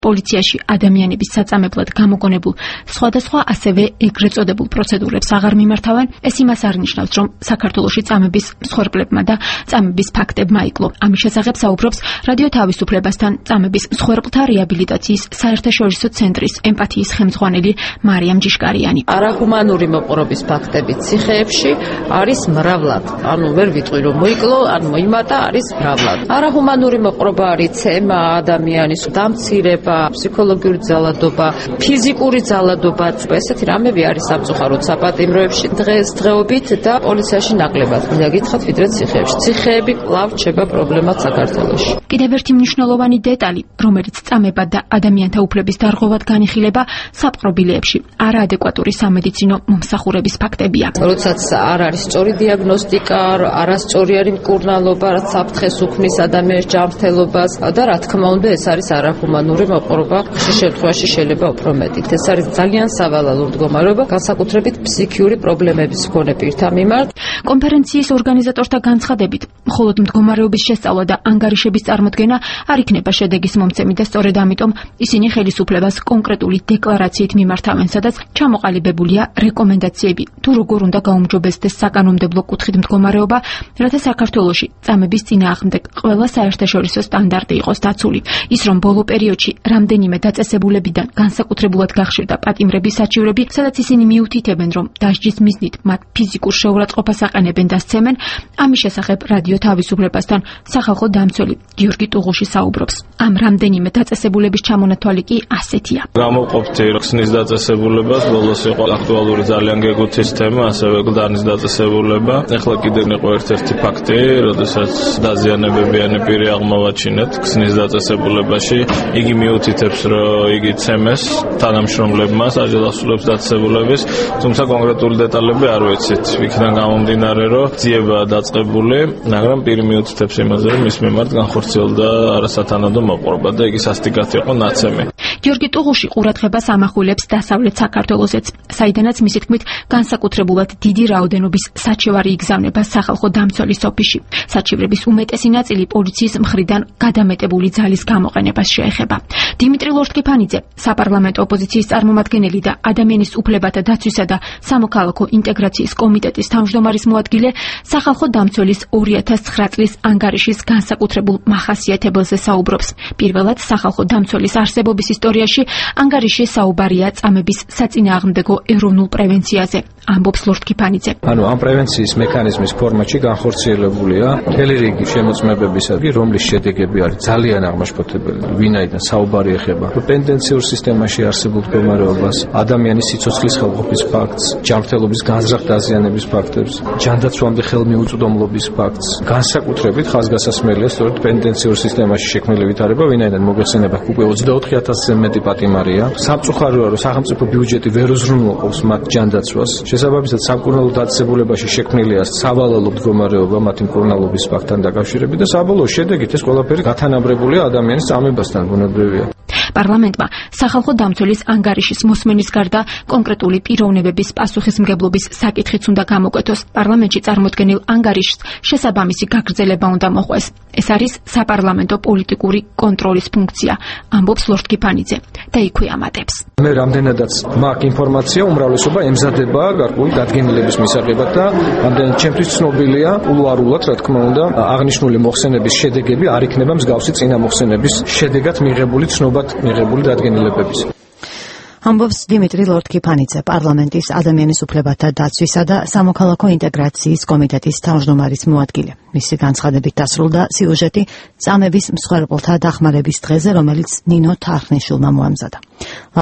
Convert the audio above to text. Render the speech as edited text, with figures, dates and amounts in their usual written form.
პოლიციაში ადამიანების საწამებლად გამოგონებულ სხვადასხვა ასევე ეგრეთ წოდებულ პროცედურებს აღარ მიმართავენ, ეს იმას არ ნიშნავს, რომ საქართველოში წამების მსხვერპლებმა და წამების ფაქტებმა იკლო. ამის შესახებ საუბრობს რადიო თავისუფლებასთან წამების მსხვერპლთა რეაბილიტაციის საერთაშორისო ცენტრის ემპათიის ხელმძღვანელი მარიამ ჯიშკარიანი. არაჰუმანური მოპყრობის ფაქტები ციხეებში არის მრავლად. ანუ ვერ ვიტყვი რომ მოიკლო, ან მოიმატა, არის მრავლად. არაჰუმანური მოპყრობა არის ცემა, ადამიანის დამცირება, ფსიქოლოგიური ძალადობა, ფიზიკური ძალადობა. ესეთი რამები არის სამწუხაროდ საპატიმროებში დღესდღეობით და პოლიციაში ნაკლებად მინდა გითხრათ ვიდრე ციხეებში. ციხეები კვლავ რჩება პრობლემად საქართველოში. კიდევ ერთი მნიშვნელოვანი დეტალი, რომელიც წამებად და ადამიანთა უფლების დარღვევად განიხილება საპყრობილეებში, არაადეკვატური სამედიცინო მომსახურების ფაქტებია. როდესაც არ არის სწორი დიაგნოსტიკა, არასწორი არის მკურნალობა, რაც საფრთხეს უქმნის ადამიანის ჯანმრთელობას და რა თქმა უნდა ეს არის არაჰუმანური მოპყრობა, ხშირ შემთხვევაში შეიძლება უფრო მეტით. ეს არის ძალიან სავალალო მდგომარეობა, განსაკუთრებით ფსიქიური პრობლემების მქონე პირთა მიმართ. კონფერენციის ორგანიზატორთა განცხადებით, მხოლოდ მდგომარეობის შესწავლა და ანგარიშების წარმოდგენა არ იქნება შედეგის მომცემი და სწორედ ამიტომ ისინი ხელისუფლებას კონკრეტული დეკლარაციით მიმართავენ, სადაც ჩამოყალიბებულია რეკომენდაციები, თუ როგორ უნდა გაუმჯობესდეს საკანონმდებლო კუთხით მდგომარეობა, რათა საქართველოში წამების წინააღმდეგ ყველა საერთაშორისო სტანდარტი იყოს დაცული. ის რომ ბოლო პერიოდში რამდენიმე დაწესებულებიდან განსაკუთრებულად გახშირდა პატიმრების საჩივრები, სადაც ისინი მიუთითებენ, რომ დასჯის მიზნით მათ ფიზიკურ შეურაცხყოფას აყენებენ და სცემენ, ამის შესახებ რადიო თავისუფლებასთან სახალხო დამცველი გიორგი ტუღუში საუბრობს. ამ რამდენიმე დაწესებულების ჩამონათვალი კი ასეთია. გამოვყოფთი ხსნის დაწესებულებას, ბოლოს იყო აქტუალური ძალიან გეგუთის თემა, ასევე გლდანის დაწესებულება. ეხლა კიდევ იყო ერთ-ერთი ფაქტი, როდესაც დაზიანებებიანი პირი აღმოვაჩინეთ ხსნის დაწესებულებაში, იგი მიუთითებს, რომ იგი ცემეს თანამშრომლებმა საჯელახსოვრებს დაწესებულების, თუმცა კონკრეტული დეტალები არ ვიცით. იქიდან გამომდინარე, რომ ძიებაა დაწყებული, მაგრამ პირი მიუთითებს იმაზე, რომ მის მიმართ განხორციელდა არასათანადო მოპყრობა და იგი სასტიკად იყო ნაცემი. გიორგი ტუღუში ყურადღებას ამახვილებს დასავლეთ საქართველოსეც, საიდანაც მისი თქმით განსაკუთრებულად დიდი რაოდენობის საჩივარი იგზავნება სახალხო დამცველის ოფისში. საჩივრების უმეტესი ნაწილი პოლიციის მხრიდან გადამეტებული ძალის გამოყენებას შეეხება. დიმიტრი ლორთქიფანიძე, საპარლამენტო ოპოზიციის წარმომადგენელი და ადამიანის უფლებათა დაცვისა და სამოქალაქო ინტეგრაციის კომიტეტის თავმჯდომარის მოადგილე, სახალხო დამცველის 2009 წლის ანგარიშის განსაკუთრებულ მახასიათებელზე საუბრობს. პირველად სახალხო დამცველის არსებობის ისტორიაში ანგარიში საუბარია წამების საწინააღმდეგო ეროვნულ პრევენციაზე, ამბობს ლორთქიფანიძე. ანუ ამ პრევენციის მექანიზმის ფორმატში განხორციელებულია მთელი რიგი შემოწმებებისა, რომლის შედეგები არის ძალიან აღმაშფოთებელი. ვინაიდან საუბარი ეხება პენდენციურ სისტემაში არსებულ მდგომარეობას, ადამიანის სიცოცხლის ხელყოფის ფაქტს, ჯანმრთელობის განზრახ დაზიანების ფაქტებს, ჯანდაცვამდე ხელმიუწვდომლობის ფაქტს. განსაკუთრებით ხაზგასასმელია სწორედ პენდენციურ სისტემაში შექმნილი ვითარება, ვინაიდან მოგეხსენება უკვე 24,000-ზე მეტი პატიმარია. სამწუხაროა, რომ სახელმწიფო ბიუჯეტი ვერ უზრუნველყოფს მათ ჯანდაცვას. შესაბამისად, სამკურნალო დაწესებულებაში შექმნილია სავალალო მდგომარეობა მათი მკურნალობის ფაქტთან დაკავშირებით და საბოლოო შედეგით ეს ყველაფერი გათანაბრებულია ადამიანის წამებასთან, ბუნებრივია. პარლამენტმა სახალხო დამცველის ანგარიშის მოსმენის გარდა კონკრეტული პიროვნებების პასუხისმგებლობის საკითხიც უნდა გამოკვეთოს. პარლამენტში წარმოდგენილ ანგარიშს შესაბამისი გაგრძელება უნდა მოყვეს. ეს არის საპარლამენტო პოლიტიკური კონტროლის ფუნქცია, ამბობს ლორთქიფანიძე და იქვე ამატებს. მე რამდენადაც მაქვს ინფორმაცია, უმრავლესობა ემზადება გარკვეული დადგენილების მისაღებად და რამდენად ჩემთვის ცნობილია კულუარულად, რა თქმა უნდა, აღნიშნული მოხსენების შედეგები არ იქნება მსგავსი წინა მოხსენების შედეგად მიღებული ცნობად მიღებული დადგენილებების. ამბობს დიმიტრი ლორთქიფანიძე, პარლამენტის ადამიანის უფლებათა დაცვისა და სამოქალაქო ინტეგრაციის კომიტეტის თავმჯდომარის მოადგილე. მისი განცხადებით დასრულდა სიუჟეტი წამების მსხვერპლთა დახმარების დღეზე, რომელიც ნინო თარხნიშვილმა მოამზადა.